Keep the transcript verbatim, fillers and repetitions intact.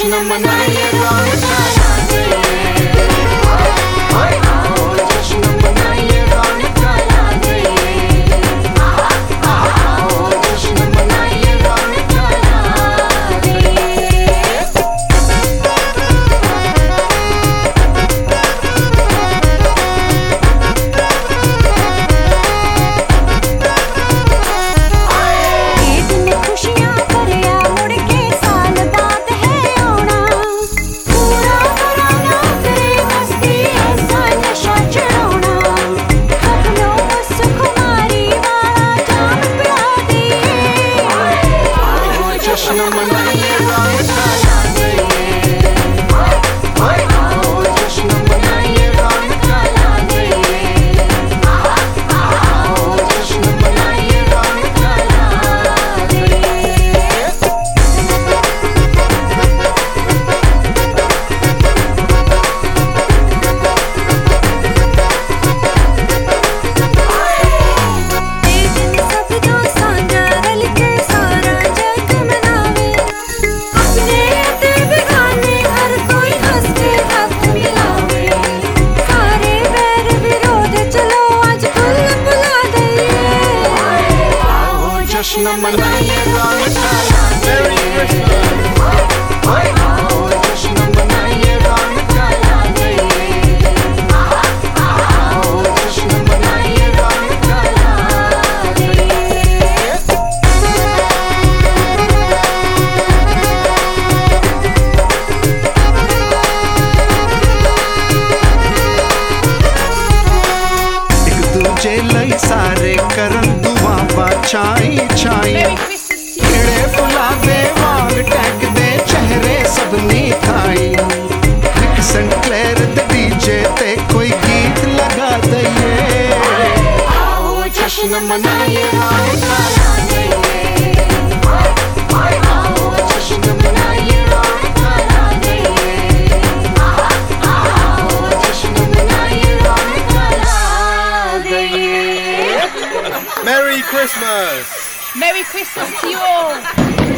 जश्न मनाइए रौनक ला गई, आओ जश्न मनाइए रौनक ला गई, आओ जश्न मनाइए रौनक ला गई। जश्न मनाइए रौनक ला गई, आओ जश्न मनाइए रौनक ला गई, आओ जश्न मनाइए रौनक ला गई। जश्न मनाइए रौनक ला गई, आओ जश्न मनाइए रौनक ला गई, आओ जश्न मनाइए रौनक ला गई। एक दूजे लई सारे करन दुआ बाछाई छाई, कीड़े फुला दे वांग टैक दे चेहरे सबनी थाई, एक सेंटक्लेयर दे डीजे ते कोई गीत लगा दइए, आओ जश्न मनाइए रौनक ला गई, आओ जश्न मनाइए रौनक ला गई, आओ जश्न मनाइए रौनक ला गई। Merry Christmas! Merry Christmas to you all.